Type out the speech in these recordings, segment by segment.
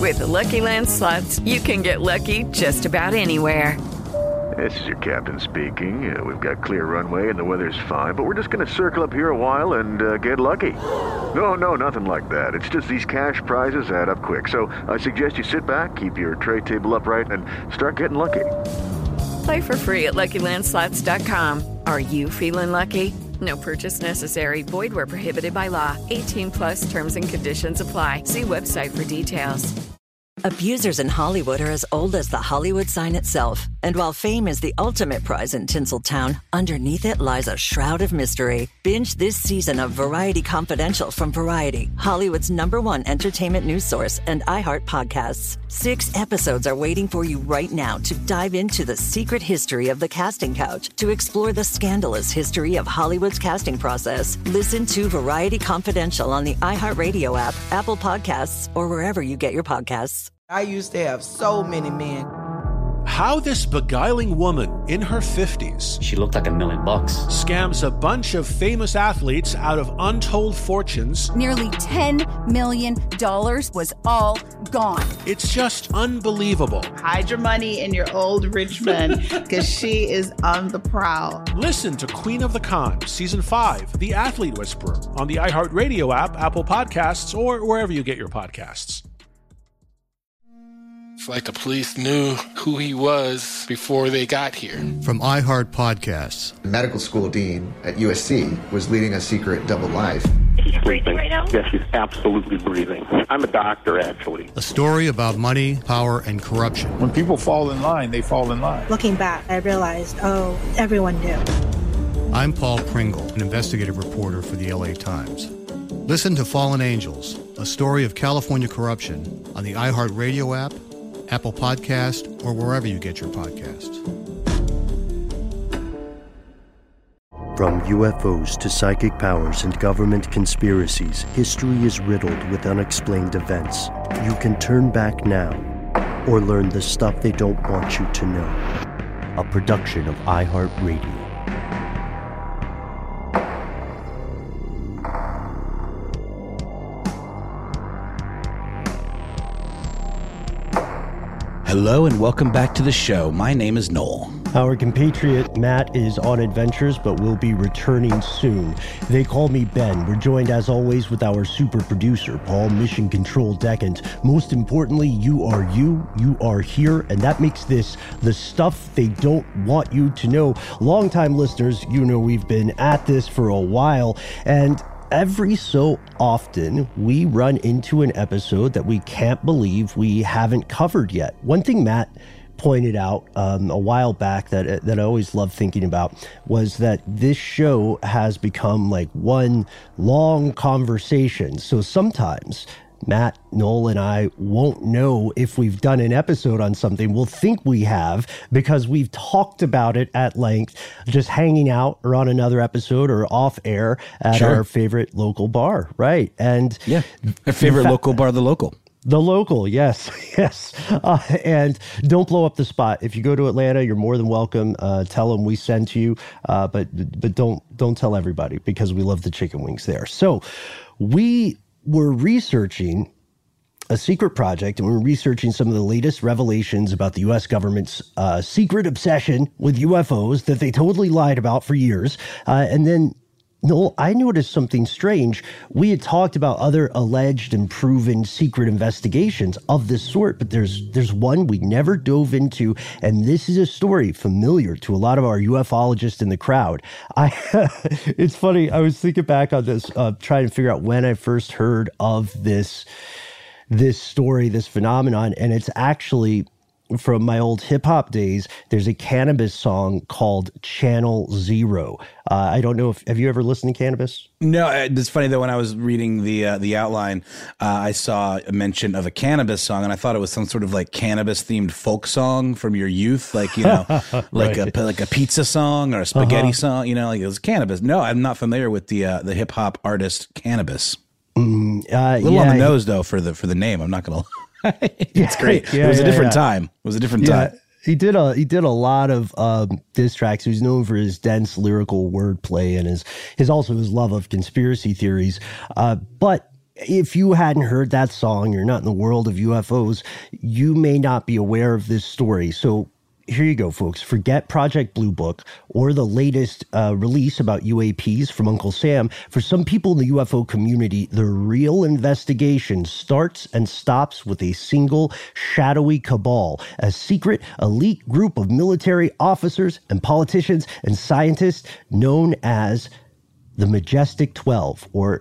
With the Lucky Land Slots, you can get lucky just about anywhere. This is your captain speaking. We've got clear runway and the weather's fine, but we're just going to circle up here a while and get lucky. No, nothing like that. It's just these cash prizes add up quick. So I suggest you sit back, keep your tray table upright, and start getting lucky. Play for free at LuckyLandSlots.com. Are you feeling lucky? No purchase necessary. Void where prohibited by law. 18+ terms and conditions apply. See website for details. Abusers in Hollywood are as old as the Hollywood sign itself. And while fame is the ultimate prize in Tinseltown, underneath it lies a shroud of mystery. Binge this season of Variety Confidential from Variety, Hollywood's #1 entertainment news source, and iHeart Podcasts. 6 episodes are waiting for you right now to dive into the secret history of the casting couch, to explore the scandalous history of Hollywood's casting process. Listen to Variety Confidential on the iHeartRadio app, Apple Podcasts, or wherever you get your podcasts. I used to have so many men. How this beguiling woman in her 50s, she looked like $1 million, scams a bunch of famous athletes out of untold fortunes. Nearly $10 million was all gone. It's just unbelievable. Hide your money in your old rich man, because she is on the prowl. Listen to Queen of the Con, Season 5, The Athlete Whisperer, on the iHeartRadio app, Apple Podcasts, or wherever you get your podcasts. It's like the police knew who he was before they got here. From iHeart Podcasts. The medical school dean at USC was leading a secret double life. Is she breathing right now? Yes, she's absolutely breathing. I'm a doctor, actually. A story about money, power, and corruption. When people fall in line, they fall in line. Looking back, I realized, everyone knew. I'm Paul Pringle, an investigative reporter for the LA Times. Listen to Fallen Angels, a story of California corruption on the iHeartRadio app, Apple Podcast, or wherever you get your podcasts. From UFOs to psychic powers and government conspiracies, history is riddled with unexplained events. You can turn back now or learn the stuff they don't want you to know. A production of iHeartRadio. Hello and welcome back to the show. My name is Noel. Our compatriot Matt is on adventures, but will be returning soon. They call me Ben. We're joined as always with our super producer, Paul Mission Control Decant. Most importantly, you are here, and that makes this the stuff they don't want you to know. Longtime listeners, you know we've been at this for a while, and every so often, we run into an episode that we can't believe we haven't covered yet. One thing Matt pointed out a while back that I always love thinking about was that this show has become like one long conversation. So sometimes Matt, Noel, and I won't know if we've done an episode on something. We'll think we have because we've talked about it at length, just hanging out or on another episode or off air at our favorite local bar. Right. And yeah, our favorite local bar, The Local. The Local, yes, yes. And don't blow up the spot. If you go to Atlanta, you're more than welcome. Tell them we sent you, but don't tell everybody because we love the chicken wings there. So we were researching a secret project, and we were researching some of the latest revelations about the U.S. government's secret obsession with UFOs that they totally lied about for years. And then, Noel, I noticed something strange. We had talked about other alleged and proven secret investigations of this sort, but there's one we never dove into, and this is a story familiar to a lot of our ufologists in the crowd. It's funny, I was thinking back on this, trying to figure out when I first heard of this story, this phenomenon, and it's actually from my old hip-hop days. There's a Cannabis song called Channel Zero. I don't know have you ever listened to Cannabis? No, it's funny that when I was reading the outline, I saw a mention of a Cannabis song, and I thought it was some sort of like cannabis-themed folk song from your youth, like, you know, like a pizza song or a spaghetti song, you know, like it was Cannabis. No, I'm not familiar with the hip-hop artist Cannabis. A little on the nose, though, for the name. I'm not going to it's great. It was a different time. It was a different time. He did a lot of diss tracks. He was known for his dense lyrical wordplay and his love of conspiracy theories. But if you hadn't heard that song, you're not in the world of UFOs, you may not be aware of this story. So here you go, folks. Forget Project Blue Book or the latest release about UAPs from Uncle Sam. For some people in the UFO community, the real investigation starts and stops with a single shadowy cabal, a secret elite group of military officers and politicians and scientists known as the Majestic 12 or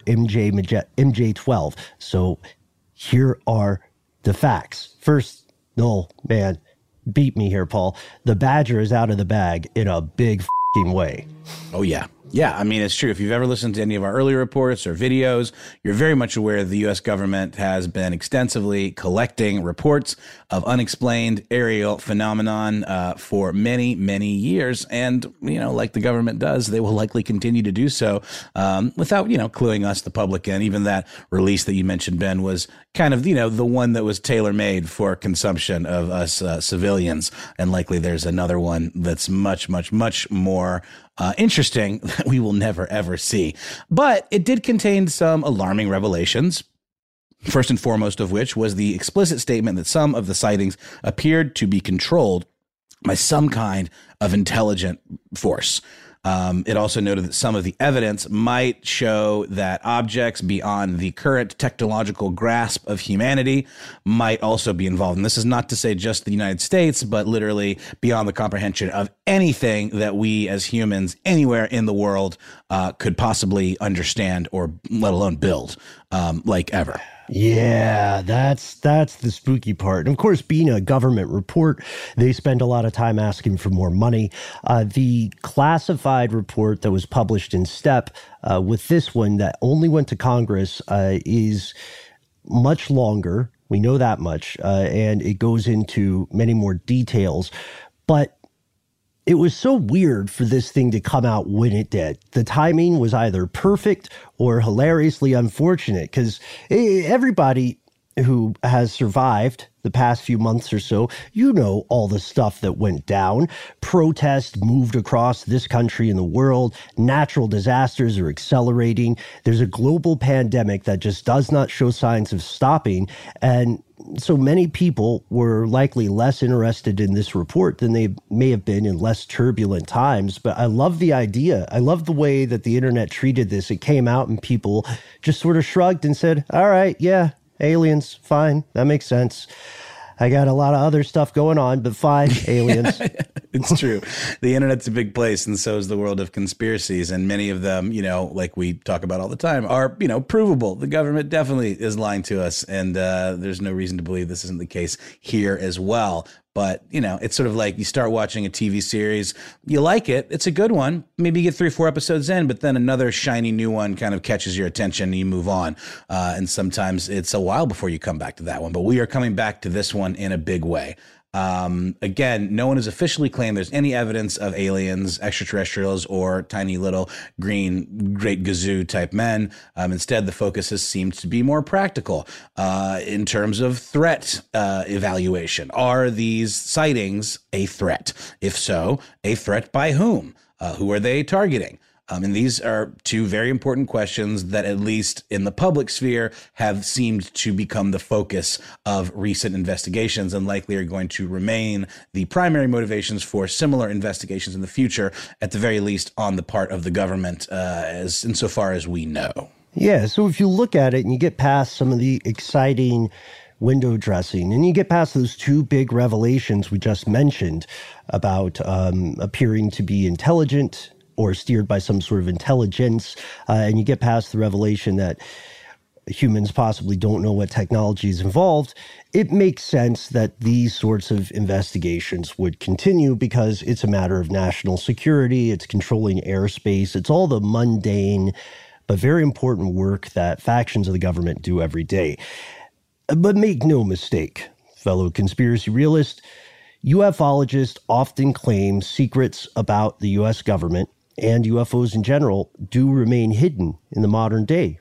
MJ12. So here are the facts. First, no, man. Beat me here, Paul. The Badger is out of the bag in a big f***ing way. Oh, yeah. Yeah, I mean, it's true. If you've ever listened to any of our earlier reports or videos, you're very much aware the U.S. government has been extensively collecting reports of unexplained aerial phenomenon for many, many years. And, you know, like the government does, they will likely continue to do so without, you know, cluing us, the public, in. Even that release that you mentioned, Ben, was kind of, you know, the one that was tailor-made for consumption of us civilians. And likely there's another one that's much, much, much more interesting that we will never, ever see. But it did contain some alarming revelations. First and foremost of which was the explicit statement that some of the sightings appeared to be controlled by some kind of intelligent force. It also noted that some of the evidence might show that objects beyond the current technological grasp of humanity might also be involved. And this is not to say just the United States, but literally beyond the comprehension of anything that we as humans anywhere in the world could possibly understand or let alone build like ever. Yeah, that's the spooky part. And of course, being a government report, they spend a lot of time asking for more money. The classified report that was published in STEP with this one that only went to Congress is much longer. We know that much. And it goes into many more details. But it was so weird for this thing to come out when it did. The timing was either perfect or hilariously unfortunate because everybody who has survived the past few months or so, you know all the stuff that went down. Protests moved across this country and the world. Natural disasters are accelerating. There's a global pandemic that just does not show signs of stopping. And so many people were likely less interested in this report than they may have been in less turbulent times. But I love the idea. I love the way that the internet treated this. It came out and people just sort of shrugged and said, all right, yeah, aliens, fine. That makes sense. I got a lot of other stuff going on, but fine, aliens. It's true. The internet's a big place, and so is the world of conspiracies. And many of them, you know, like we talk about all the time, are, you know, provable. The government definitely is lying to us, and there's no reason to believe this isn't the case here as well. But, you know, it's sort of like you start watching a TV series, you like it, it's a good one, maybe you get 3 or 4 episodes in, but then another shiny new one kind of catches your attention and you move on. And sometimes it's a while before you come back to that one. But we are coming back to this one in a big way. Again, no one has officially claimed there's any evidence of aliens, extraterrestrials, or tiny little green great gazoo type men. Instead, the focus has seemed to be more practical in terms of threat evaluation. Are these sightings a threat? If so, a threat by whom? Who are they targeting? And these are two very important questions that, at least in the public sphere, have seemed to become the focus of recent investigations and likely are going to remain the primary motivations for similar investigations in the future, at the very least on the part of the government, as insofar as we know. Yeah, so if you look at it and you get past some of the exciting window dressing and you get past those 2 big revelations we just mentioned about appearing to be intelligent or steered by some sort of intelligence, and you get past the revelation that humans possibly don't know what technology is involved, it makes sense that these sorts of investigations would continue because it's a matter of national security, it's controlling airspace, it's all the mundane but very important work that factions of the government do every day. But make no mistake, fellow conspiracy realists, ufologists often claim secrets about the U.S. government and UFOs in general do remain hidden in the modern day.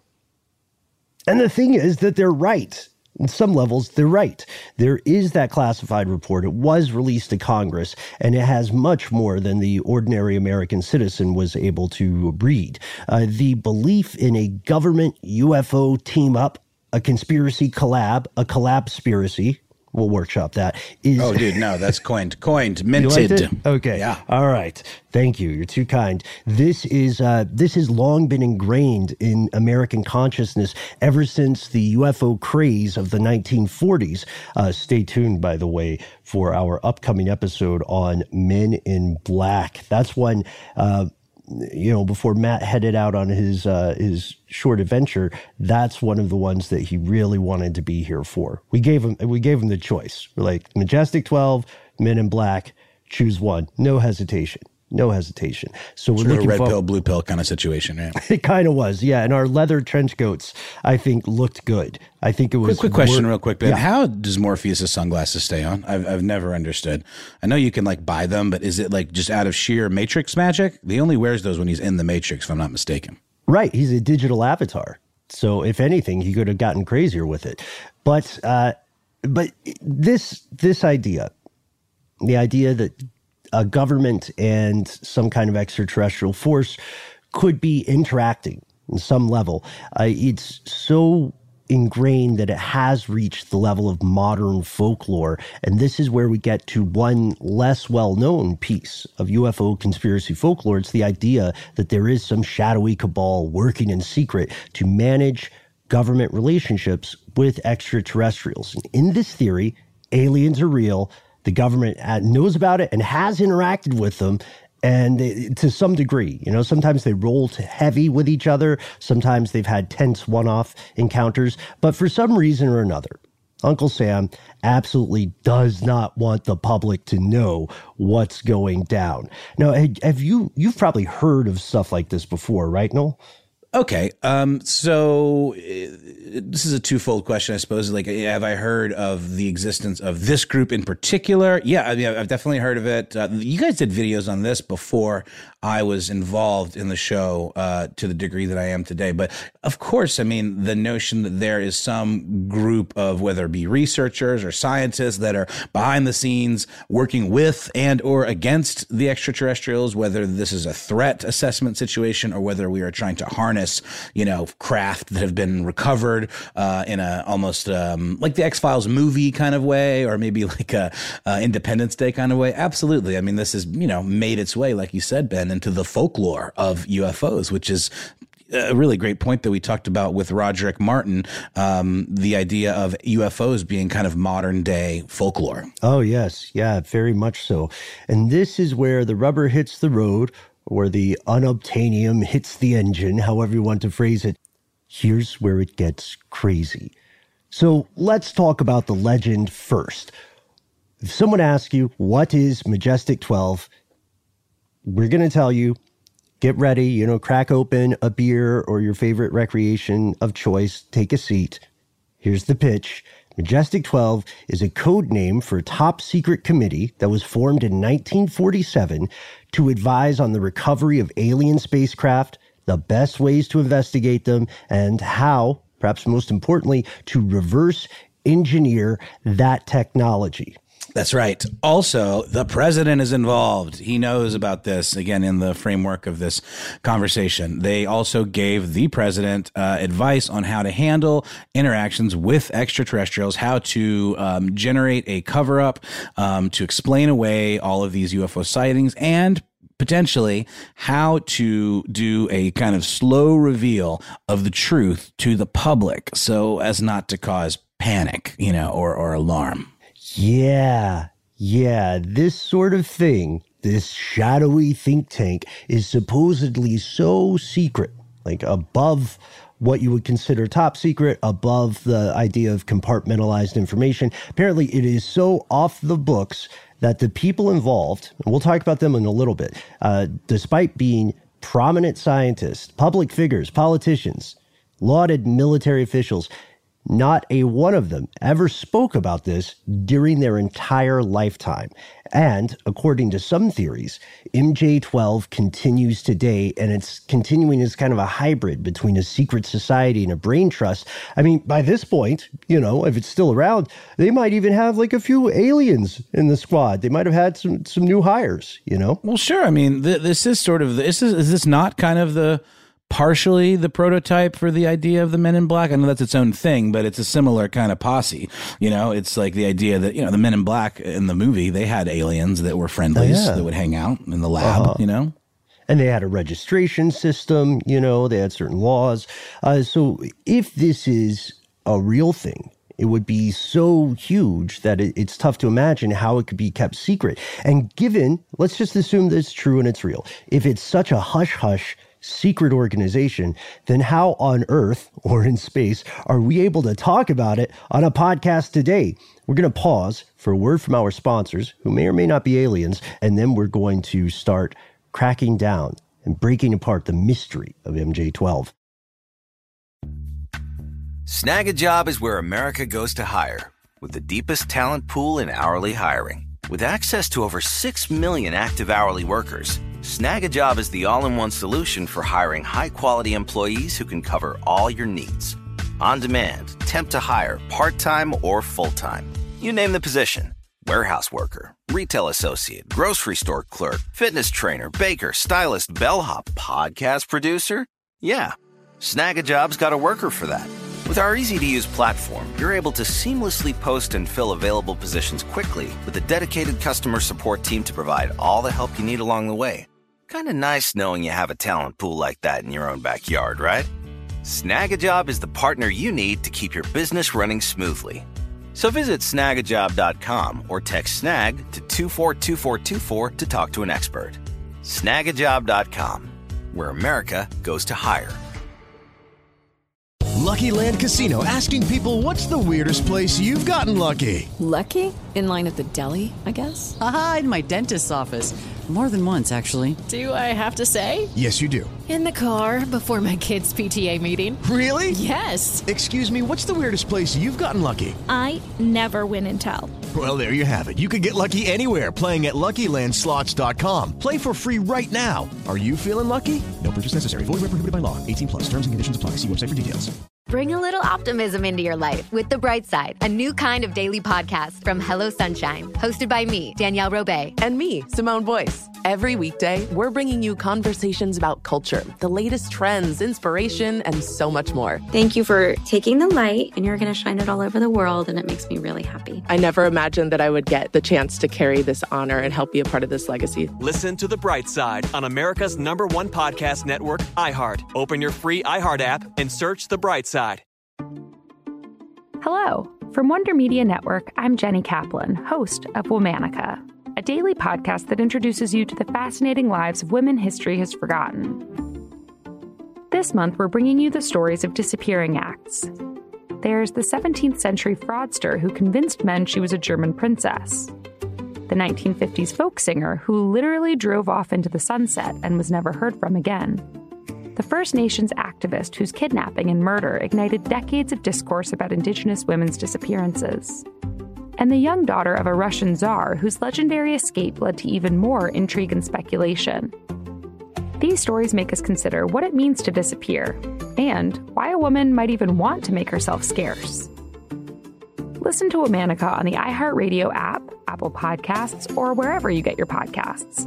And the thing is that they're right. In some levels, they're right. There is that classified report. It was released to Congress, and it has much more than the ordinary American citizen was able to read. The belief in a government UFO team-up a conspiracy collab, a collabspiracy. We'll workshop that. Oh, dude, no, that's coined, minted. Okay. Yeah. All right. Thank you. You're too kind. This has long been ingrained in American consciousness ever since the UFO craze of the 1940s. Stay tuned, by the way, for our upcoming episode on Men in Black. That's one. Before Matt headed out on his short adventure, that's one of the ones that he really wanted to be here for. We gave him the choice. We're like, Majestic 12, Men in Black, choose one. No hesitation. So we're looking a red pill, blue pill kind of situation, right? It kind of was, yeah. And our leather trench coats, I think, looked good. I think it was. Quick question, real quick, Ben. Yeah. How does Morpheus' sunglasses stay on? I've never understood. I know you can like buy them, but is it like just out of sheer Matrix magic? He only wears those when he's in the Matrix, if I'm not mistaken. Right. He's a digital avatar. So if anything, he could have gotten crazier with it. But this idea, the idea that a government and some kind of extraterrestrial force could be interacting on some level. It's so ingrained that it has reached the level of modern folklore. And this is where we get to one less well-known piece of UFO conspiracy folklore. It's the idea that there is some shadowy cabal working in secret to manage government relationships with extraterrestrials. And in this theory, aliens are real. The government knows about it and has interacted with them, and to some degree. Sometimes they roll heavy with each other. Sometimes they've had tense one-off encounters. But for some reason or another, Uncle Sam absolutely does not want the public to know what's going down. Now, you've probably heard of stuff like this before, right, Noel? Okay. So this is a twofold question, I suppose. Like, have I heard of the existence of this group in particular? Yeah, I mean, I've definitely heard of it. You guys did videos on this before I was involved in the show to the degree that I am today. But of course, I mean, the notion that there is some group of, whether it be researchers or scientists that are behind the scenes working with and or against the extraterrestrials, whether this is a threat assessment situation or whether we are trying to harness, craft that have been recovered in a almost like the X-Files movie kind of way, or maybe like a Independence Day kind of way. Absolutely. I mean, this has, made its way, like you said, Ben, into the folklore of UFOs, which is a really great point that we talked about with Roderick Martin, the idea of UFOs being kind of modern day folklore. Oh, yes. Yeah, very much so. And this is where the rubber hits the road, or the unobtainium hits the engine, however you want to phrase it. Here's where it gets crazy. So let's talk about the legend first. If someone asks you, what is Majestic 12? We're going to tell you, get ready, crack open a beer or your favorite recreation of choice, take a seat. Here's the pitch. Majestic 12 is a code name for a top secret committee that was formed in 1947 to advise on the recovery of alien spacecraft, the best ways to investigate them, and how, perhaps most importantly, to reverse engineer that technology. That's right. Also, the president is involved. He knows about this, again, in the framework of this conversation. They also gave the president advice on how to handle interactions with extraterrestrials, how to generate a cover-up, to explain away all of these UFO sightings, and potentially how to do a kind of slow reveal of the truth to the public so as not to cause panic, or alarm. Yeah, this sort of thing, this shadowy think tank is supposedly so secret, like above what you would consider top secret, above the idea of compartmentalized information. Apparently, it is so off the books that the people involved, and we'll talk about them in a little bit, despite being prominent scientists, public figures, politicians, lauded military officials, not a one of them ever spoke about this during their entire lifetime. And according to some theories, MJ-12 continues today, and it's continuing as kind of a hybrid between a secret society and a brain trust. I mean, by this point, if it's still around, they might even have like a few aliens in the squad. They might have had some new hires, Well, sure. I mean, this is sort of, is this not kind of the partially the prototype for the idea of the Men in Black. I know that's its own thing, but it's a similar kind of posse. You know, it's like the idea that, the Men in Black in the movie, they had aliens that were friendlies that would hang out in the lab, And they had a registration system, they had certain laws. So if this is a real thing, it would be so huge that it's tough to imagine how it could be kept secret. And given, let's just assume that it's true and it's real. If it's such a hush-hush secret organization, then how on earth or in space are we able to talk about it on a podcast today? We're going to pause for a word from our sponsors, who may or may not be aliens, and then we're going to start cracking down and breaking apart the mystery of MJ-12. Snag a Job is where America goes to hire, with the deepest talent pool in hourly hiring. With access to over 6 million active hourly workers, Snag a Job is the all-in-one solution for hiring high-quality employees who can cover all your needs. On demand, temp to hire, part-time or full-time. You name the position. Warehouse worker, retail associate, grocery store clerk, fitness trainer, baker, stylist, bellhop, podcast producer. Yeah, Snag a Job's got a worker for that. With our easy-to-use platform, you're able to seamlessly post and fill available positions quickly with a dedicated customer support team to provide all the help you need along the way. Kind of nice knowing you have a talent pool like that in your own backyard, right? Snag-a-Job is the partner you need to keep your business running smoothly. So visit snagajob.com or text snag to 242424 to talk to an expert. Snagajob.com, where America goes to hire. Lucky Land Casino, asking people, what's the weirdest place you've gotten lucky? Lucky? In line at the deli, I guess? Aha, in my dentist's office. More than once, actually. Do I have to say? Yes, you do. In the car before my kids' PTA meeting. Really? Yes. Excuse me, what's the weirdest place you've gotten lucky? I never win and tell. Well, there you have it. You can get lucky anywhere, playing at LuckyLandSlots.com. Play for free right now. Are you feeling lucky? No purchase necessary. Void where prohibited by law. 18+. Terms and conditions apply. See website for details. Bring a little optimism into your life with The Bright Side, a new kind of daily podcast from Hello Sunshine, hosted by me, Danielle Robay. And me, Simone Boyce. Every weekday, we're bringing you conversations about culture, the latest trends, inspiration, and so much more. Thank you for taking the light, and you're going to shine it all over the world, and it makes me really happy. I never imagined that I would get the chance to carry this honor and help be a part of this legacy. Listen to The Bright Side on America's #1 podcast network, iHeart. Open your free iHeart app and search The Bright Side. Hello. From Wonder Media Network, I'm Jenny Kaplan, host of Womanica, a daily podcast that introduces you to the fascinating lives of women history has forgotten. This month, we're bringing you the stories of disappearing acts. There's the 17th century fraudster who convinced men she was a German princess, the 1950s folk singer who literally drove off into the sunset and was never heard from again, the First Nations activist whose kidnapping and murder ignited decades of discourse about Indigenous women's disappearances, and the young daughter of a Russian czar whose legendary escape led to even more intrigue and speculation. These stories make us consider what it means to disappear, and why a woman might even want to make herself scarce. Listen to Womanica on the iHeartRadio app, Apple Podcasts, or wherever you get your podcasts.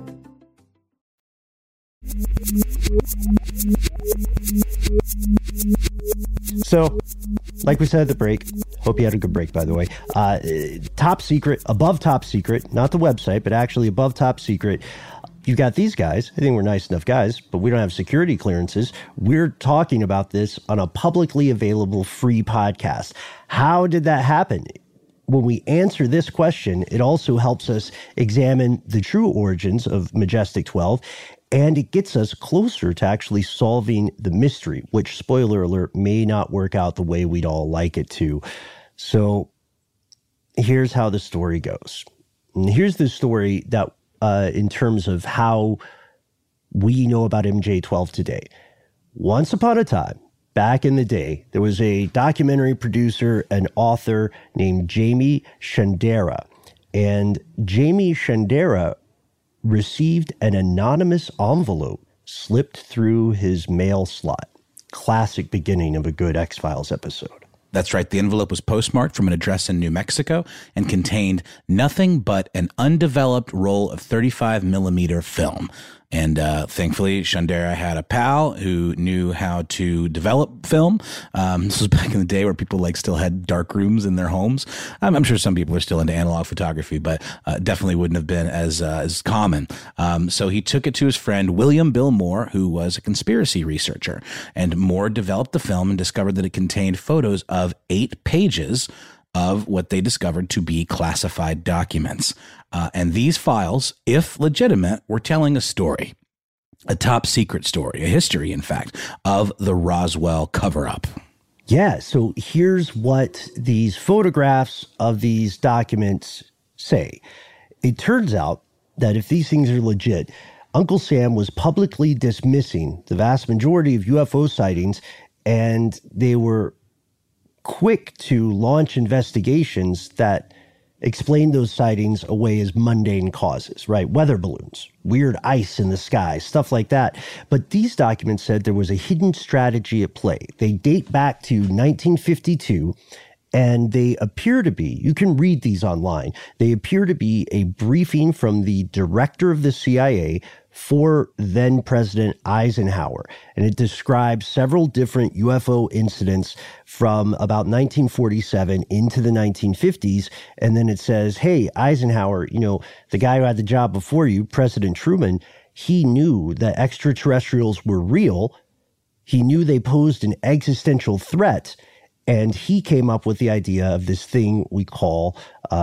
So, like we said at the break, hope you had a good break, by the way. Top secret, above top secret, not the website, but actually above top secret. You've got these guys. I think we're nice enough guys, but we don't have security clearances. We're talking about this on a publicly available free podcast. How did that happen? When we answer this question, it also helps us examine the true origins of Majestic 12, and it gets us closer to actually solving the mystery, which, spoiler alert, may not work out the way we'd all like it to. So here's how the story goes. And here's the story that, in terms of how we know about MJ-12 today. Once upon a time, back in the day, there was a documentary producer and author named Jamie Shandera. And Jamie Shandera received an anonymous envelope slipped through his mail slot. Classic beginning of a good X-Files episode. That's right. The envelope was postmarked from an address in New Mexico and contained nothing but an undeveloped roll of 35 millimeter film. And thankfully, Shandera had a pal who knew how to develop film. This was back in the day where people like still had dark rooms in their homes. I'm sure some people are still into analog photography, but definitely wouldn't have been as common. So he took it to his friend William Bill Moore, who was a conspiracy researcher. And Moore developed the film and discovered that it contained photos of 8 pages of what they discovered to be classified documents. And these files, if legitimate, were telling a story, a top secret story, a history, in fact, of the Roswell cover-up. Yeah, so here's what these photographs of these documents say. It turns out that if these things are legit, Uncle Sam was publicly dismissing the vast majority of UFO sightings, and they were quick to launch investigations that explained those sightings away as mundane causes, right? Weather balloons, weird ice in the sky, stuff like that. But these documents said there was a hidden strategy at play. They date back to 1952, and they appear to be, you can read these online, they appear to be a briefing from the director of the CIA for then President Eisenhower. And it describes several different UFO incidents from about 1947 into the 1950s. And then it says, hey, Eisenhower, you know, the guy who had the job before you, President Truman, he knew that extraterrestrials were real. He knew they posed an existential threat. And he came up with the idea of this thing we call,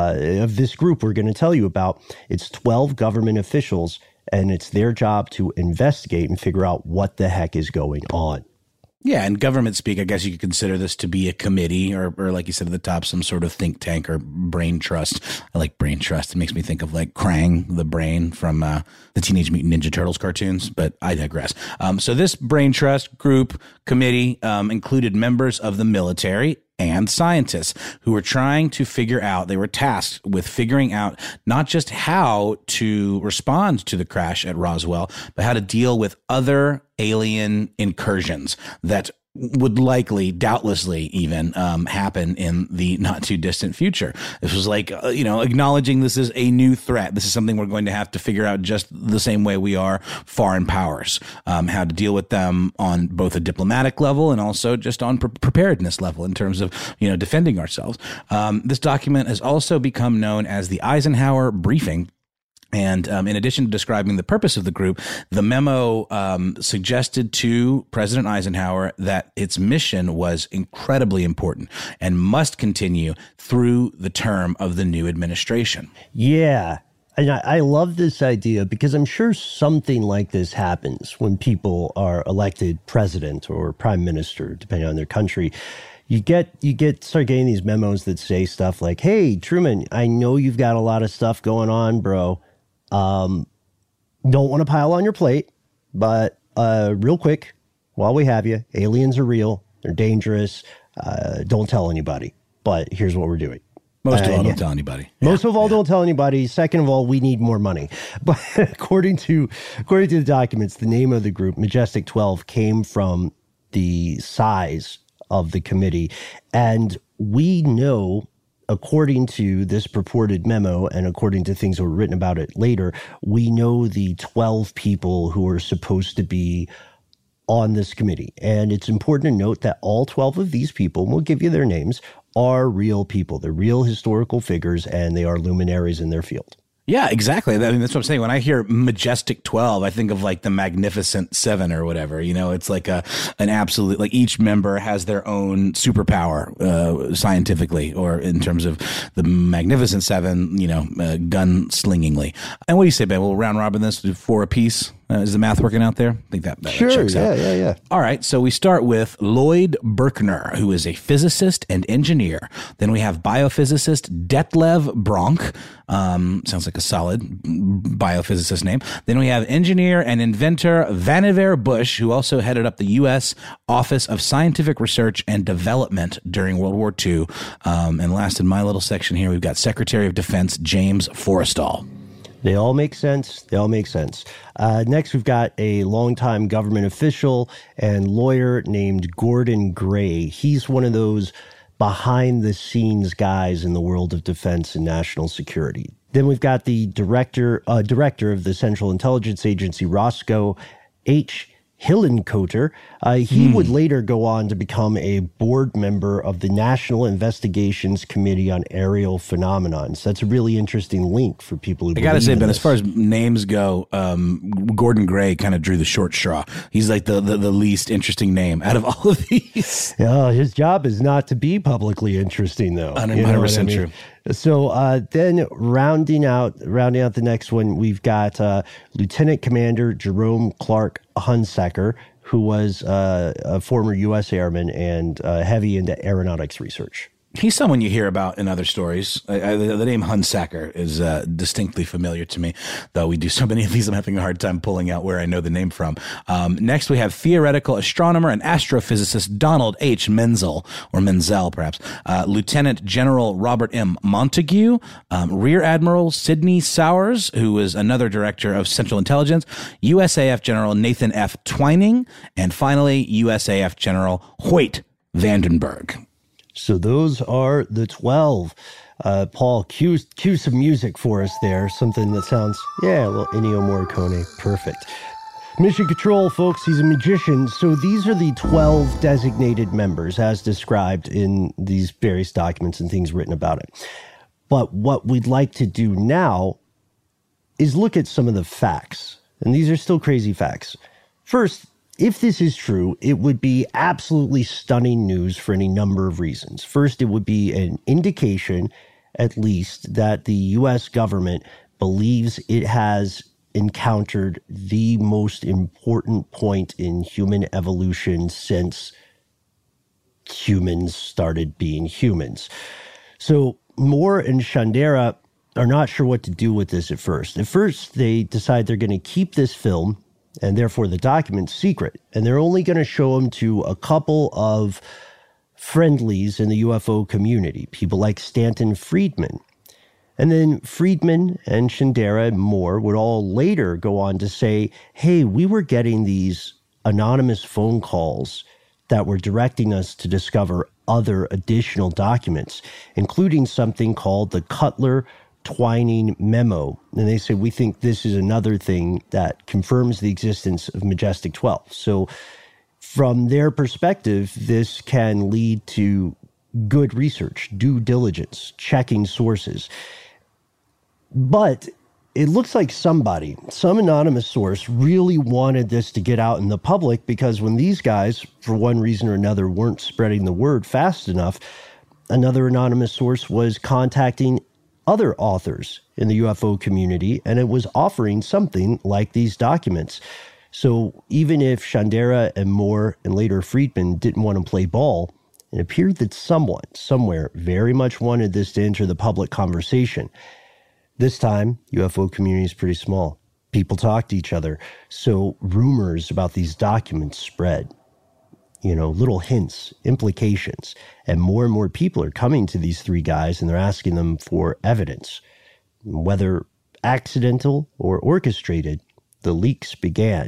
of this group we're going to tell you about. It's 12 government officials, and it's their job to investigate and figure out what the heck is going on. Yeah, and government speak, I guess you could consider this to be a committee or like you said at the top, some sort of think tank or brain trust. I like brain trust. It makes me think of like Krang, the brain from the Teenage Mutant Ninja Turtles cartoons, but I digress. So this brain trust group committee included members of the military and scientists who were trying to figure out, they were tasked with figuring out not just how to respond to the crash at Roswell, but how to deal with other alien incursions that would likely, doubtlessly even, happen in the not too distant future. This was like, acknowledging this is a new threat. This is something we're going to have to figure out just the same way we are foreign powers, how to deal with them on both a diplomatic level and also just on preparedness level in terms of, defending ourselves. This document has also become known as the Eisenhower Briefing. And in addition to describing the purpose of the group, the memo suggested to President Eisenhower that its mission was incredibly important and must continue through the term of the new administration. Yeah. And I love this idea because I'm sure something like this happens when people are elected president or prime minister, depending on their country. You start getting these memos that say stuff like, hey, Truman, I know you've got a lot of stuff going on, bro. Don't want to pile on your plate, but real quick, while we have you, aliens are real. They're dangerous. Don't tell anybody. But here's what we're doing. Most of all, don't tell anybody. Most of all, don't tell anybody. Second of all, we need more money. But according to the documents, the name of the group, Majestic 12, came from the size of the committee. And we know, according to this purported memo and according to things that were written about it later, we know the 12 people who are supposed to be on this committee. And it's important to note that all 12 of these people, and we'll give you their names, are real people. They're real historical figures, and they are luminaries in their field. Yeah, exactly. I mean, that's what I'm saying. When I hear Majestic 12, I think of like the Magnificent Seven or whatever. It's like an absolute, like each member has their own superpower scientifically, or in terms of the Magnificent Seven, gunslingingly. And what do you say, Ben? We'll round robin this to 4 apiece. Is the math working out there? I think that sure, checks out. Yeah. All right, so we start with Lloyd Berkner, who is a physicist and engineer. Then we have biophysicist Detlev Bronk. Sounds like a solid biophysicist name. Then we have engineer and inventor Vannevar Bush, who also headed up the U.S. Office of Scientific Research and Development during World War II. And last in my little section here, we've got Secretary of Defense James Forrestal. They all make sense. Next, we've got a longtime government official and lawyer named Gordon Gray. He's one of those behind-the-scenes guys in the world of defense and national security. Then we've got the director of the Central Intelligence Agency, Roscoe H. Hillenkoetter. He would later go on to become a board member of the National Investigations Committee on Aerial Phenomenons. That's a really interesting link for people who I gotta say, Ben, as far as names go, Gordon Gray kind of drew the short straw. He's like the least interesting name out of all of these. Yeah, his job is not to be publicly interesting, though. 100% true. So then rounding out the next one, we've got Lieutenant Commander Jerome Clark Hunsaker, who was a former U.S. airman and heavy into aeronautics research. He's someone you hear about in other stories. The name Hunsaker is distinctly familiar to me, though we do so many of these, I'm having a hard time pulling out where I know the name from. Next, we have theoretical astronomer and astrophysicist Donald H. Menzel, or Menzel perhaps, Lieutenant General Robert M. Montague, Rear Admiral Sidney Sowers, who was another director of Central Intelligence, USAF General Nathan F. Twining, and finally, USAF General Hoyt Vandenberg. So those are the 12. Paul, cue some music for us there. Something that sounds, a little Ennio Morricone. Perfect. Mission Control, folks, he's a magician. So these are the 12 designated members as described in these various documents and things written about it. But what we'd like to do now is look at some of the facts. And these are still crazy facts. First, if this is true, it would be absolutely stunning news for any number of reasons. First, it would be an indication, at least, that the U.S. government believes it has encountered the most important point in human evolution since humans started being humans. So Moore and Shandera are not sure what to do with this at first. At first, they decide they're going to keep this film and therefore the documents secret. And they're only going to show them to a couple of friendlies in the UFO community, people like Stanton Friedman. And then Friedman and Shandera and Moore would all later go on to say, hey, we were getting these anonymous phone calls that were directing us to discover other additional documents, including something called the Cutler Twining Memo. And they say, we think this is another thing that confirms the existence of Majestic 12. So from their perspective, this can lead to good research, due diligence, checking sources. But it looks like some anonymous source really wanted this to get out in the public, because when these guys, for one reason or another, weren't spreading the word fast enough, another anonymous source was contacting other authors in the UFO community, and it was offering something like these documents. So even if Shandera and Moore and later Friedman didn't want to play ball, it appeared that someone, somewhere, very much wanted this to enter the public conversation. This time, UFO community is pretty small. People talk to each other, so rumors about these documents spread. Little hints, implications, and more people are coming to these three guys and they're asking them for evidence. Whether accidental or orchestrated, the leaks began.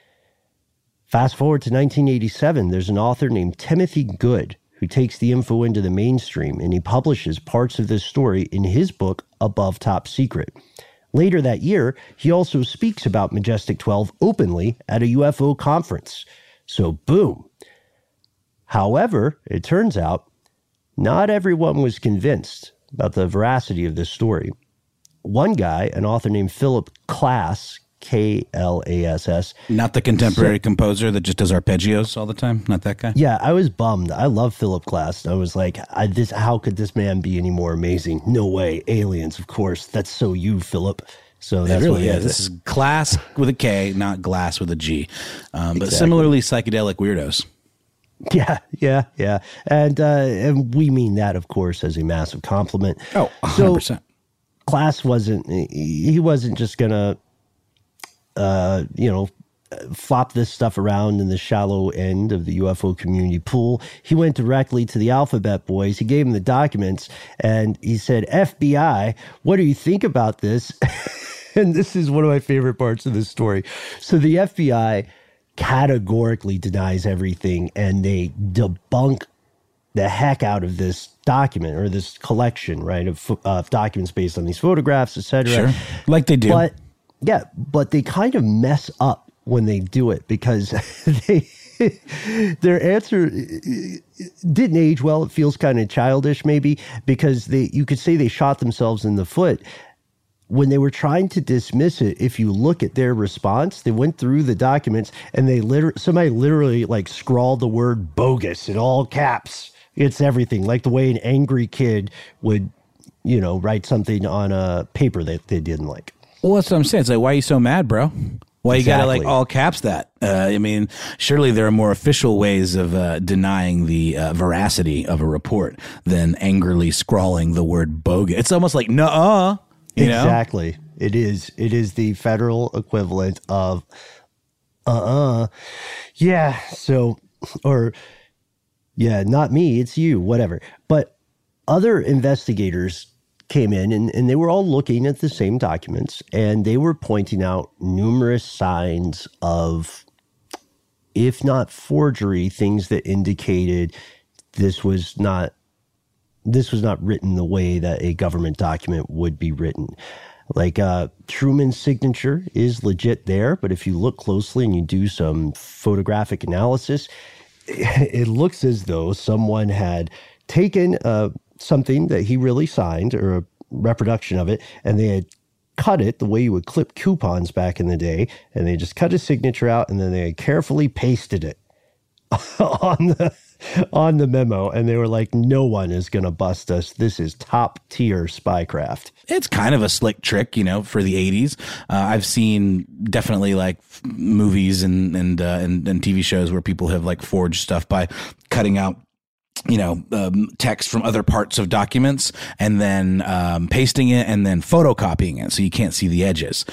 Fast forward to 1987, there's an author named Timothy Good who takes the info into the mainstream, and he publishes parts of this story in his book, Above Top Secret. Later that year, he also speaks about Majestic 12 openly at a UFO conference. So boom. However, it turns out not everyone was convinced about the veracity of this story. One guy, an author named Philip Klass, K-L-A-S-S. Not the contemporary composer that just does arpeggios all the time? Not that guy? Yeah, I was bummed. I love Philip Klass. I was like, how could this man be any more amazing? No way. Aliens, of course. That's so you, Philip. So that's really is. This is class with a K, not glass with a G. But similarly, psychedelic weirdos. Yeah. And we mean that, of course, as a massive compliment. Oh, 100%. So Klass wasn't just going to, flop this stuff around in the shallow end of the UFO community pool. He went directly to the Alphabet Boys. He gave them the documents and he said, FBI, what do you think about this? And this is one of my favorite parts of this story. So the FBI categorically denies everything and they debunk the heck out of this document or this collection, right, of documents based on these photographs, etc. Sure, like they do. But they kind of mess up when they do it because their answer didn't age well. It feels kind of childish, maybe, because you could say they shot themselves in the foot. When they were trying to dismiss it, if you look at their response, they went through the documents and somebody literally like scrawled the word bogus in all caps. It's everything, like the way an angry kid would, write something on a paper that they didn't like. Well, that's what I'm saying. It's like, why are you so mad, bro? Why you gotta like all caps that? I mean, surely there are more official ways of denying the veracity of a report than angrily scrawling the word bogus. It's almost like, nuh-uh. Exactly. It is the federal equivalent of yeah, so, or yeah, not me, it's you, whatever. But other investigators came in and they were all looking at the same documents, and they were pointing out numerous signs of, if not forgery, things that indicated this was not written the way that a government document would be written. Like Truman's signature is legit there, but if you look closely and you do some photographic analysis, it looks as though someone had taken something that he really signed, or a reproduction of it, and they had cut it the way you would clip coupons back in the day, and they just cut his signature out, and then they had carefully pasted it on the memo, and they were like, no one is going to bust us. This is top tier spycraft. It's kind of a slick trick, for the 80s. I've seen definitely like movies and TV shows where people have like forged stuff by cutting out text from other parts of documents and then pasting it and then photocopying it so you can't see the edges.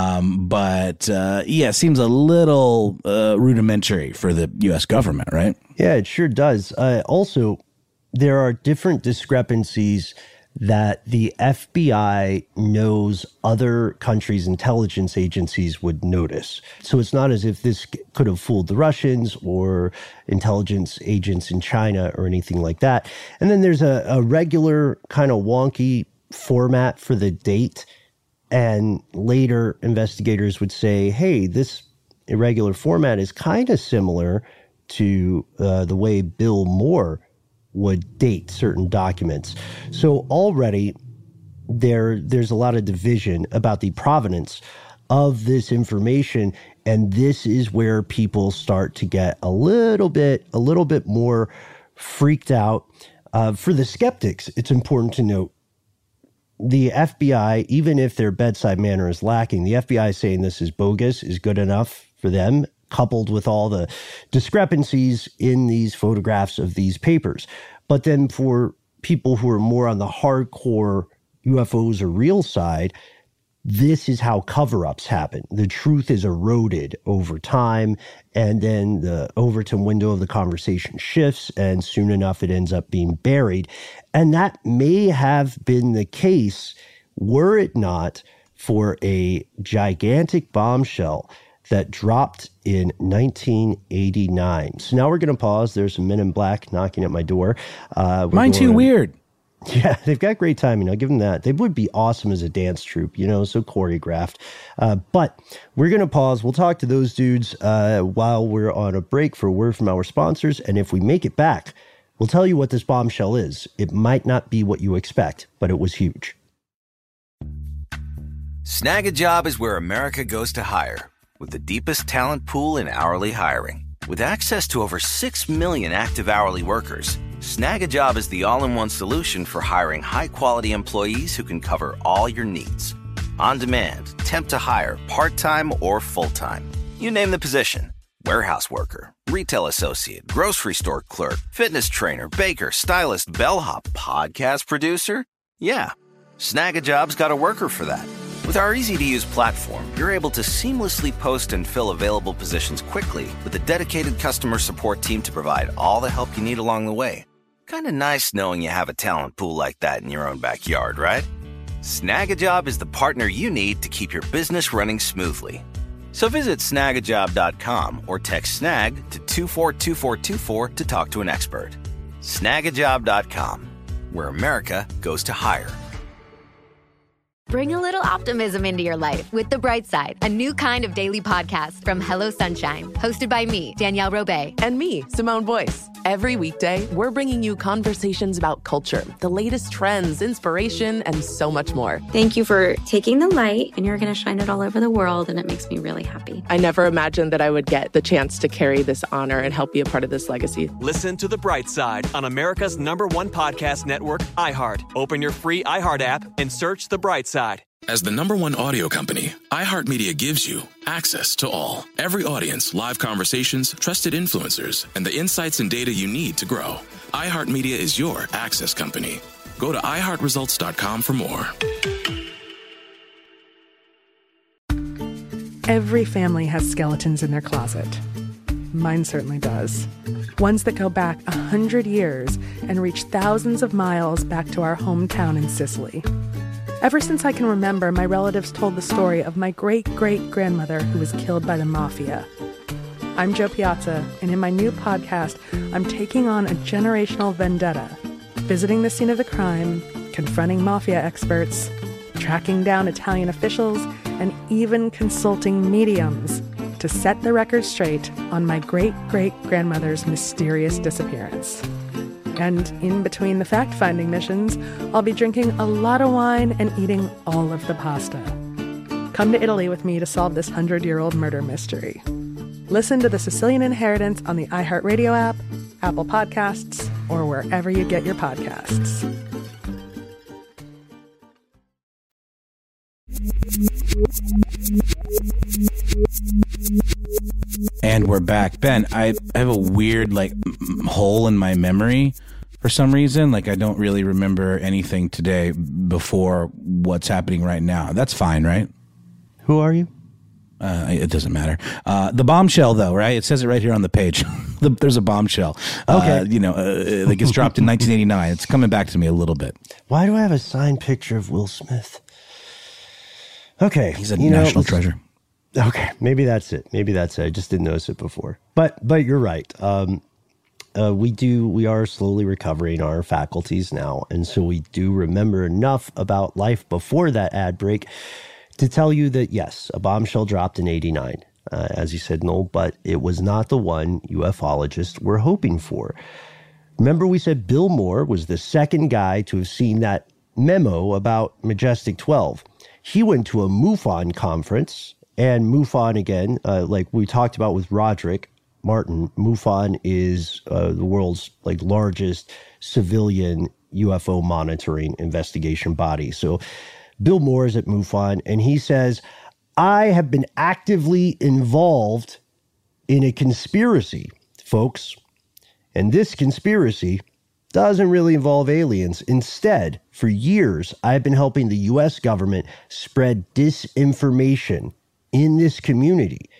It seems a little rudimentary for the U.S. government, right? Yeah, it sure does. Also, there are different discrepancies that the FBI knows other countries' intelligence agencies would notice. So it's not as if this could have fooled the Russians or intelligence agents in China or anything like that. And then there's a regular kind of wonky format for the date. And later investigators would say, hey, this irregular format is kind of similar to the way Bill Moore would date certain documents. So already there's a lot of division about the provenance of this information, and this is where people start to get a little bit more freaked out. For the skeptics, it's important to note the FBI, even if their bedside manner is lacking, the FBI saying this is bogus is good enough for them, coupled with all the discrepancies in these photographs of these papers. But then for people who are more on the hardcore UFOs are real side, this is how cover-ups happen. The truth is eroded over time, and then the Overton window of the conversation shifts, and soon enough it ends up being buried. And that may have been the case were it not for a gigantic bombshell that dropped in 1989. So now we're going to pause. There's some men in black knocking at my door. Mine too weird. Yeah, they've got great timing. I'll give them that. They would be awesome as a dance troupe, so choreographed. But we're going to pause. We'll talk to those dudes while we're on a break for a word from our sponsors. And if we make it back, we'll tell you what this bombshell is. It might not be what you expect, but it was huge. Snag a Job is where America goes to hire, with the deepest talent pool in hourly hiring. With access to over 6 million active hourly workers, Snag a Job is the all-in-one solution for hiring high-quality employees who can cover all your needs. On demand, temp to hire, part-time or full-time. You name the position. Warehouse worker, retail associate, grocery store clerk, fitness trainer, baker, stylist, bellhop, podcast producer. Yeah, Snag a Job's got a worker for that. With our easy-to-use platform, you're able to seamlessly post and fill available positions quickly with a dedicated customer support team to provide all the help you need along the way. Kind of nice knowing you have a talent pool like that in your own backyard, right? Snag a Job is the partner you need to keep your business running smoothly. So visit snagajob.com or text snag to 242424 to talk to an expert. Snagajob.com, where America goes to hire. Bring a little optimism into your life with The Bright Side, a new kind of daily podcast from Hello Sunshine, hosted by me, Danielle Robay. And me, Simone Boyce. Every weekday, we're bringing you conversations about culture, the latest trends, inspiration, and so much more. Thank you for taking the light, and you're going to shine it all over the world, and it makes me really happy. I never imagined that I would get the chance to carry this honor and help be a part of this legacy. Listen to The Bright Side on America's #1 podcast network, iHeart. Open your free iHeart app and search The Bright Side. As the #1 audio company, iHeartMedia gives you access to all. Every audience, live conversations, trusted influencers, and the insights and data you need to grow. iHeartMedia is your access company. Go to iHeartResults.com for more. Every family has skeletons in their closet. Mine certainly does. Ones that go back 100 years and reach thousands of miles back to our hometown in Sicily. Ever since I can remember, my relatives told the story of my great-great-grandmother who was killed by the mafia. I'm Jo Piazza, and in my new podcast, I'm taking on a generational vendetta, visiting the scene of the crime, confronting mafia experts, tracking down Italian officials, and even consulting mediums to set the record straight on my great-great-grandmother's mysterious disappearance. And in between the fact-finding missions, I'll be drinking a lot of wine and eating all of the pasta. Come to Italy with me to solve this 100-year-old murder mystery. Listen to The Sicilian Inheritance on the iHeartRadio app, Apple Podcasts, or wherever you get your podcasts. And we're back. Ben, I have a weird hole in my memory for some reason. I don't really remember anything today before what's happening right now. That's fine, right? Who are you? It doesn't matter. The bombshell, though, right? It says it right here on the page. There's a bombshell. Okay. That gets dropped in 1989. It's coming back to me a little bit. Why do I have a signed picture of Will Smith? Okay. He's a national treasure. Okay, maybe that's it. I just didn't notice it before. But you're right. We are slowly recovering our faculties now, and so we do remember enough about life before that ad break to tell you that yes, a bombshell dropped in '89, as you said, Noel, but it was not the one ufologists were hoping for. Remember, we said Bill Moore was the second guy to have seen that memo about Majestic 12. He went to a MUFON conference. And MUFON, again, like we talked about with Roderick Martin, MUFON is the world's largest civilian UFO monitoring investigation body. So Bill Moore is at MUFON, and he says, I have been actively involved in a conspiracy, folks. And this conspiracy doesn't really involve aliens. Instead, for years, I've been helping the U.S. government spread disinformation in this community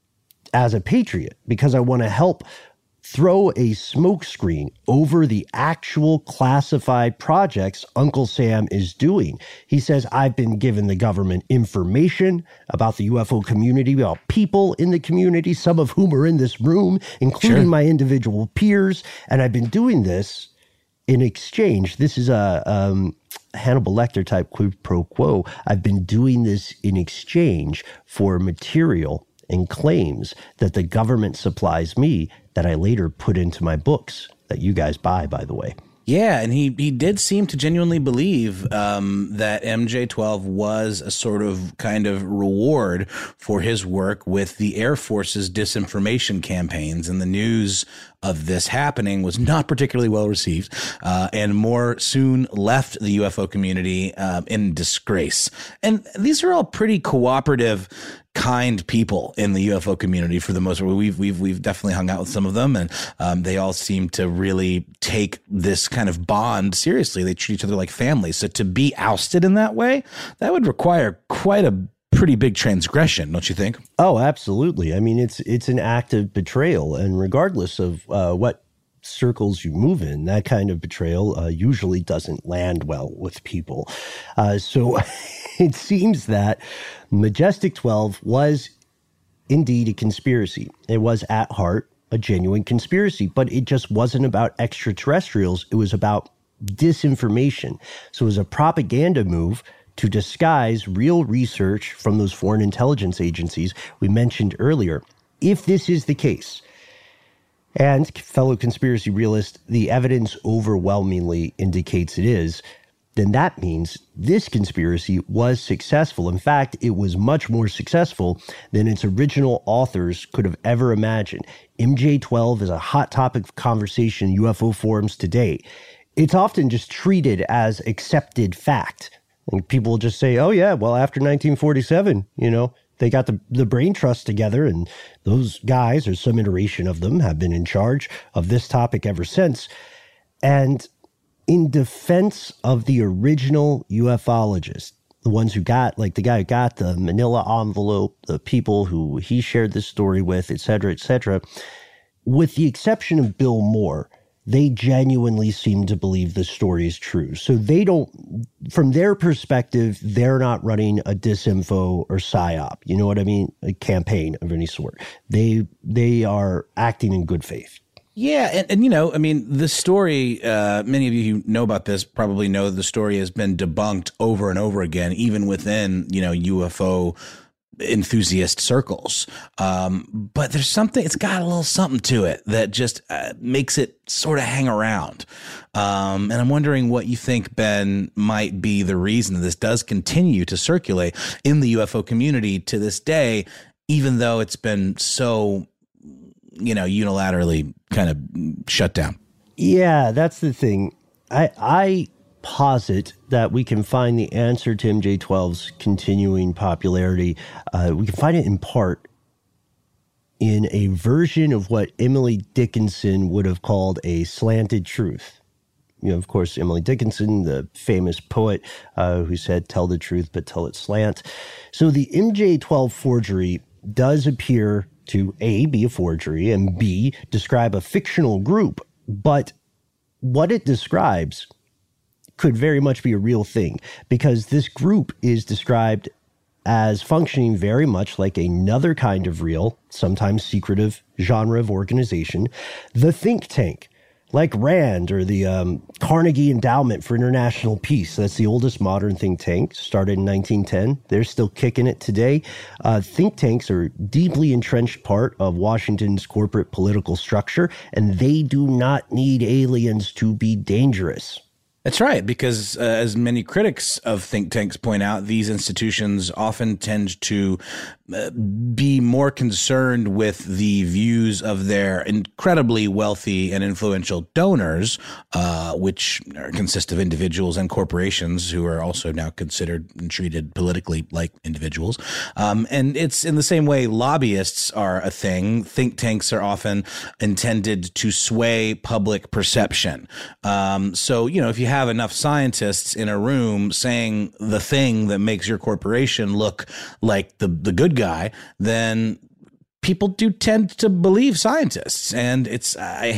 as a patriot, because I want to help throw a smokescreen over the actual classified projects Uncle Sam is doing. He says, I've been given the government information about the UFO community, about people in the community, some of whom are in this room, including my individual peers. And I've been doing this in exchange. This is a Hannibal Lecter type quid pro quo. I've been doing this in exchange for material and claims that the government supplies me that I later put into my books that you guys buy, by the way. Yeah, and he did seem to genuinely believe that MJ-12 was a sort of kind of reward for his work with the Air Force's disinformation campaigns, and the news of this happening was not particularly well received, and Moore soon left the UFO community in disgrace. And these are all pretty cooperative, kind people in the UFO community for the most part. We've definitely hung out with some of them, and they all seem to really take this kind of bond seriously. They treat each other like family. So to be ousted in that way, that would require quite a pretty big transgression, don't you think? Oh, absolutely. I mean, it's an act of betrayal, and regardless of what circles you move in, that kind of betrayal usually doesn't land well with people. So it seems that Majestic 12 was indeed a conspiracy. It was at heart a genuine conspiracy, but it just wasn't about extraterrestrials. It was about disinformation. So it was a propaganda move to disguise real research from those foreign intelligence agencies we mentioned earlier. If this is the case, and fellow conspiracy realists, the evidence overwhelmingly indicates it is, then that means this conspiracy was successful. In fact, it was much more successful than its original authors could have ever imagined. MJ-12 is a hot topic of conversation in UFO forums today. It's often just treated as accepted fact. And people will just say, oh, yeah, well, after 1947, they got the brain trust together, and those guys, or some iteration of them, have been in charge of this topic ever since. And in defense of the original ufologists, the ones who got, like the guy who got the manila envelope, the people who he shared this story with, et cetera, with the exception of Bill Moore, they genuinely seem to believe the story is true. So they don't, from their perspective, they're not running a disinfo or psyop, you know what I mean? A campaign of any sort. They are acting in good faith. Yeah. And the story, many of you who know about this probably know the story has been debunked over and over again, even within, UFO enthusiast circles. But there's something, it's got a little something to it that just makes it sort of hang around. And I'm wondering what you think, Ben, might be the reason that this does continue to circulate in the UFO community to this day, even though it's been so, unilaterally kind of shut down. Yeah, that's the thing. I posit that we can find the answer to MJ-12's continuing popularity. We can find it in part in a version of what Emily Dickinson would have called a slanted truth. Of course, Emily Dickinson, the famous poet who said, tell the truth, but tell it slant. So the MJ-12 forgery does appear to A, be a forgery, and B, describe a fictional group. But what it describes could very much be a real thing, because this group is described as functioning very much like another kind of real, sometimes secretive genre of organization, the think tank, like RAND or the Carnegie Endowment for International Peace. That's the oldest modern think tank, started in 1910. They're still kicking it today. Think tanks are deeply entrenched part of Washington's corporate political structure, and they do not need aliens to be dangerous. That's right, because as many critics of think tanks point out, these institutions often tend to be more concerned with the views of their incredibly wealthy and influential donors, which consist of individuals and corporations who are also now considered and treated politically like individuals. And it's in the same way lobbyists are a thing. Think tanks are often intended to sway public perception. So, if you have enough scientists in a room saying the thing that makes your corporation look like the good guy, then people do tend to believe scientists. And this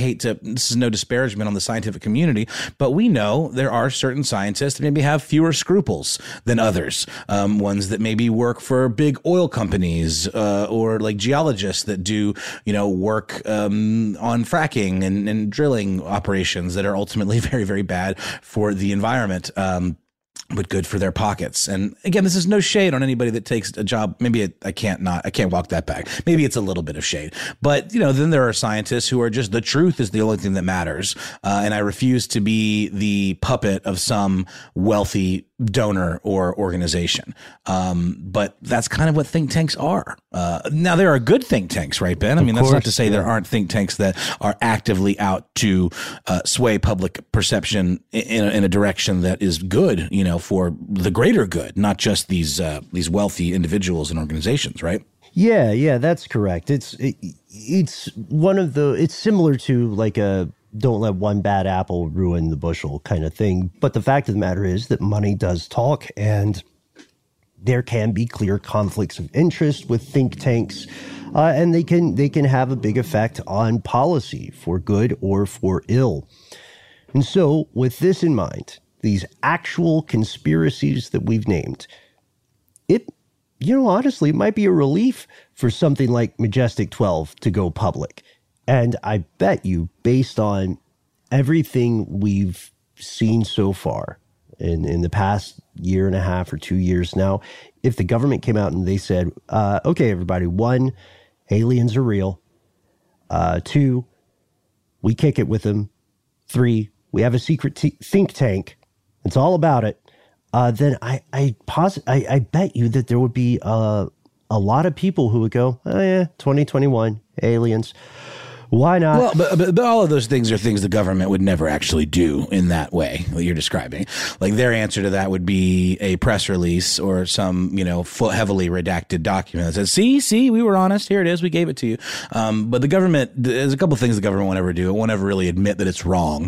is no disparagement on the scientific community, but we know there are certain scientists that maybe have fewer scruples than others. Ones that maybe work for big oil companies, or like geologists that do, work on fracking and drilling operations that are ultimately very, very bad for the environment. But good for their pockets. And again, this is no shade on anybody that takes a job. Maybe I can't walk that back. Maybe it's a little bit of shade, but then there are scientists who are just, the truth is the only thing that matters. And I refuse to be the puppet of some wealthy donor or organization. But that's kind of what think tanks are. Now there are good think tanks, right, Ben? I mean, that's not to say there aren't think tanks that are actively out to sway public perception in a direction that is good, for the greater good, not just these wealthy individuals and organizations, right? Yeah, that's correct. It's similar to like a don't let one bad apple ruin the bushel kind of thing. But the fact of the matter is that money does talk, and there can be clear conflicts of interest with think tanks, and they can have a big effect on policy for good or for ill. And so with this in mind, these actual conspiracies that we've named, honestly, it might be a relief for something like Majestic 12 to go public. And I bet you, based on everything we've seen so far in the past year and a half or 2 years now, if the government came out and they said, okay, everybody, 1, aliens are real. 2, we kick it with them. 3, we have a secret think tank. It's all about it. Then I bet you that there would be a lot of people who would go, oh yeah, 2021, aliens. Why not? Well, but all of those things are things the government would never actually do in that way that you're describing. Like their answer to that would be a press release or some, heavily redacted document that says, see, we were honest. Here it is. We gave it to you. But the government, there's a couple of things the government won't ever do. It won't ever really admit that it's wrong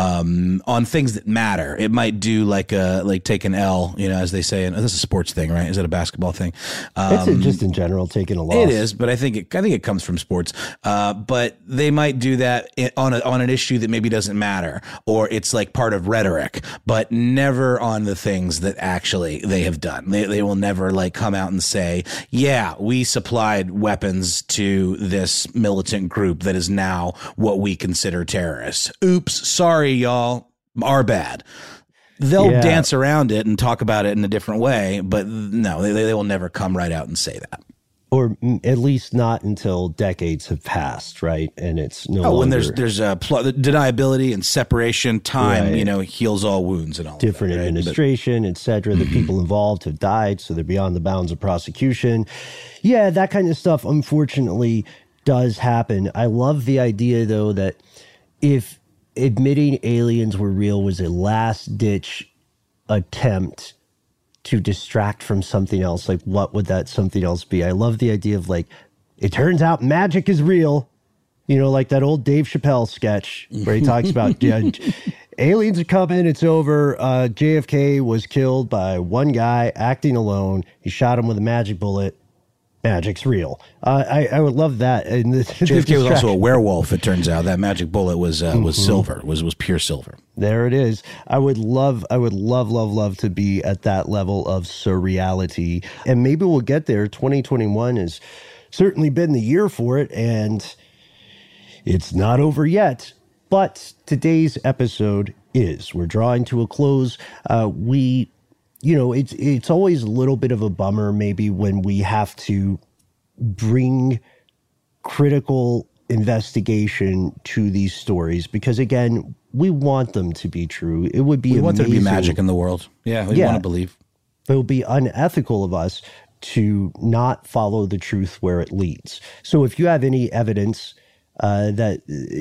on things that matter. It might do like take an L, as they say. And this is a sports thing, right? Is it a basketball thing? It's just in general taking a loss. It is, but I think it comes from sports. But they might do that on an issue that maybe doesn't matter, or it's like part of rhetoric, but never on the things that actually they have done. They will never like come out and say, yeah, we supplied weapons to this militant group that is now what we consider terrorists. Oops, sorry, y'all, our bad. They'll dance around it and talk about it in a different way, but no, they will never come right out and say that. Or at least not until decades have passed, right? And it's no longer... when there's deniability and separation, time, heals all wounds and all different of that, administration, et cetera. The people involved have died, so they're beyond the bounds of prosecution. Yeah, that kind of stuff, unfortunately, does happen. I love the idea, though, that if admitting aliens were real was a last-ditch attempt to distract from something else, like what would that something else be? I love the idea of like, it turns out magic is real, like that old Dave Chappelle sketch where he talks about aliens are coming, it's over. JFK was killed by one guy acting alone. He shot him with a magic bullet. Magic's real. I would love that. And JFK was also a werewolf. It turns out that magic bullet was silver. Was pure silver. There it is. I would love to be at that level of surreality, and maybe we'll get there. 2021 has certainly been the year for it, and it's not over yet. But today's episode is. We're drawing to a close. It's always a little bit of a bummer maybe when we have to bring critical investigation to these stories because, again, we want them to be true. It would be amazing. We want there to be magic in the world. Yeah, we want to believe. It would be unethical of us to not follow the truth where it leads. So if you have any evidence that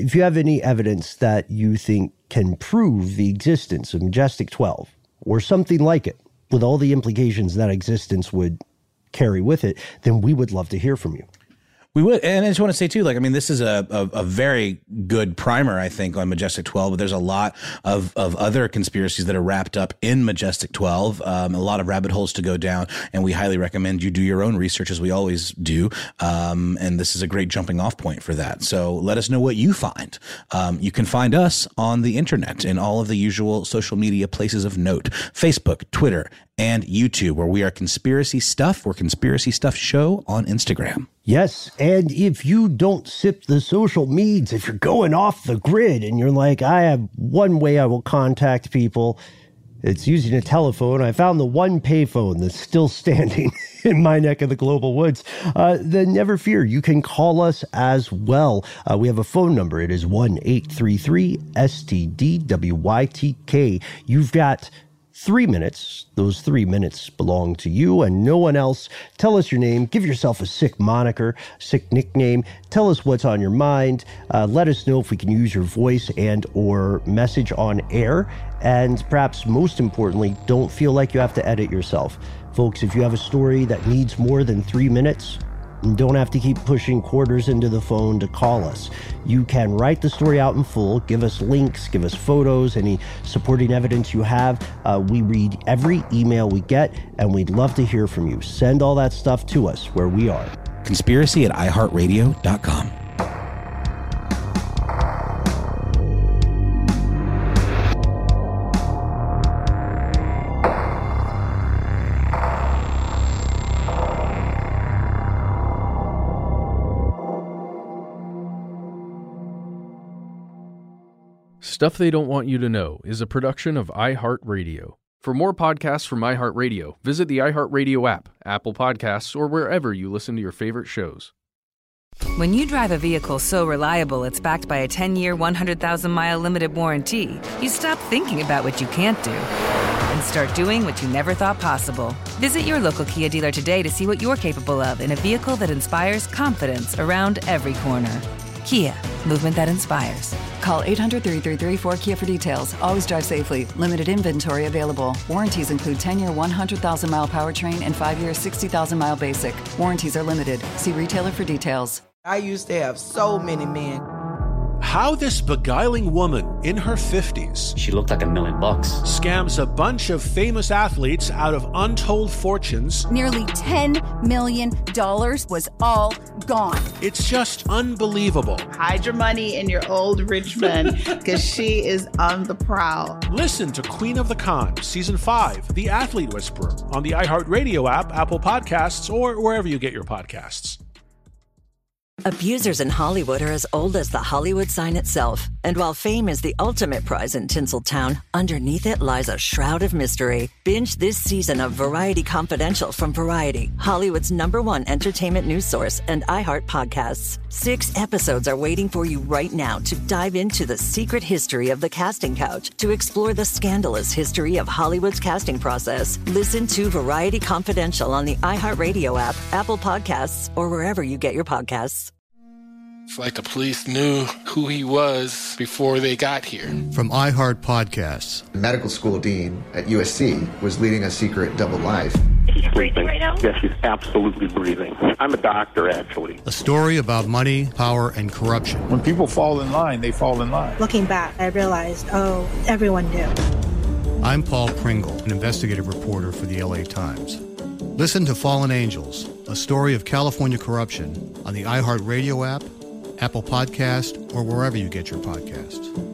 you think can prove the existence of Majestic 12 or something like it, with all the implications that existence would carry with it, then we would love to hear from you. We would. And I just want to say, too, this is a very good primer, I think, on Majestic 12. But there's a lot of other conspiracies that are wrapped up in Majestic 12, a lot of rabbit holes to go down. And we highly recommend you do your own research, as we always do. And this is a great jumping off point for that. So let us know what you find. You can find us on the internet in all of the usual social media places of note: Facebook, Twitter, and YouTube, where we are Conspiracy Stuff. We're Conspiracy Stuff Show on Instagram. Yes, and if you don't sip the social meds, if you're going off the grid and you're like, I have one way I will contact people, it's using a telephone. I found the one payphone that's still standing in my neck of the global woods. Then never fear, you can call us as well. We have a phone number. It is 1-833-STDWYTK. You've got 3 minutes. Those 3 minutes belong to you and no one else. Tell us your name. Give yourself a sick moniker, sick nickname. Tell us what's on your mind. Let us know if we can use your voice and or message on air. And perhaps most importantly, don't feel like you have to edit yourself. Folks, if you have a story that needs more than 3 minutes, you don't have to keep pushing quarters into the phone to call us. You can write the story out in full, give us links, give us photos, any supporting evidence you have. We read every email we get, and we'd love to hear from you. Send all that stuff to us where we are. Conspiracy@iheartradio.com. Stuff They Don't Want You to Know is a production of iHeartRadio. For more podcasts from iHeartRadio, visit the iHeartRadio app, Apple Podcasts, or wherever you listen to your favorite shows. When you drive a vehicle so reliable it's backed by a 10-year, 100,000-mile limited warranty, you stop thinking about what you can't do and start doing what you never thought possible. Visit your local Kia dealer today to see what you're capable of in a vehicle that inspires confidence around every corner. Kia, movement that inspires. Call 800-333-4KIA for details. Always drive safely. Limited inventory available. Warranties include 10-year 100,000-mile powertrain and 5-year 60,000-mile basic. Warranties are limited. See retailer for details. I used to have so many men. How this beguiling woman in her 50s, she looked like $1 million, scams a bunch of famous athletes out of untold fortunes. Nearly $10 million was all gone. It's just unbelievable. Hide your money in your old rich man, because she is on the prowl. Listen to Queen of the Con, Season 5, The Athlete Whisperer, on the iHeartRadio app, Apple Podcasts, or wherever you get your podcasts. Abusers in Hollywood are as old as the Hollywood sign itself. And while fame is the ultimate prize in Tinseltown, underneath it lies a shroud of mystery. Binge this season of Variety Confidential from Variety, Hollywood's #1 entertainment news source, and iHeart Podcasts. 6 episodes are waiting for you right now to dive into the secret history of the casting couch, to explore the scandalous history of Hollywood's casting process. Listen to Variety Confidential on the iHeartRadio app, Apple Podcasts, or wherever you get your podcasts. It's like the police knew who he was before they got here. From iHeart Podcasts. The medical school dean at USC was leading a secret double life. She's breathing right now? Yes, she's absolutely breathing. I'm a doctor, actually. A story about money, power, and corruption. When people fall in line, they fall in line. Looking back, I realized, oh, everyone knew. I'm Paul Pringle, an investigative reporter for the LA Times. Listen to Fallen Angels, a story of California corruption on the iHeartRadio app, Apple Podcast, or wherever you get your podcasts.